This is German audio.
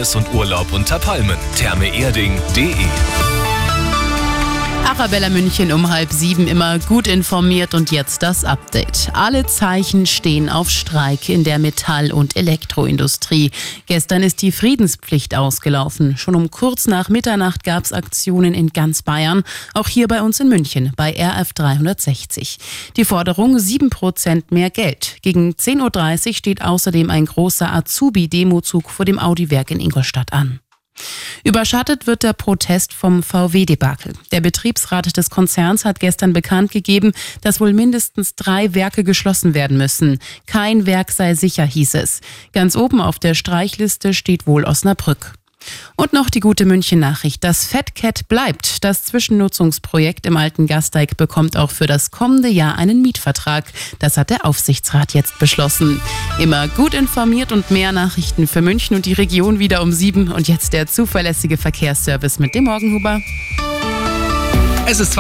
Wellness und Urlaub unter Palmen. thermeerding.de. Arabella München um 6:30, immer gut informiert und jetzt das Update. Alle Zeichen stehen auf Streik in der Metall- und Elektroindustrie. Gestern ist die Friedenspflicht ausgelaufen. Schon um kurz nach Mitternacht gab es Aktionen in ganz Bayern, auch hier bei uns in München, bei RF 360. Die Forderung 7% mehr Geld. Gegen 10.30 Uhr steht außerdem ein großer Azubi-Demozug vor dem Audi-Werk in Ingolstadt an. Überschattet wird der Protest vom VW-Debakel. Der Betriebsrat des Konzerns hat gestern bekannt gegeben, dass wohl mindestens 3 Werke geschlossen werden müssen. Kein Werk sei sicher, hieß es. Ganz oben auf der Streichliste steht wohl Osnabrück. Und noch die gute München-Nachricht. Das Fat Cat bleibt. Das Zwischennutzungsprojekt im Alten Gasteig bekommt auch für das kommende Jahr einen Mietvertrag. Das hat der Aufsichtsrat jetzt beschlossen. Immer gut informiert und mehr Nachrichten für München und die Region wieder um 7. Und jetzt der zuverlässige Verkehrsservice mit dem Morgenhuber. Es ist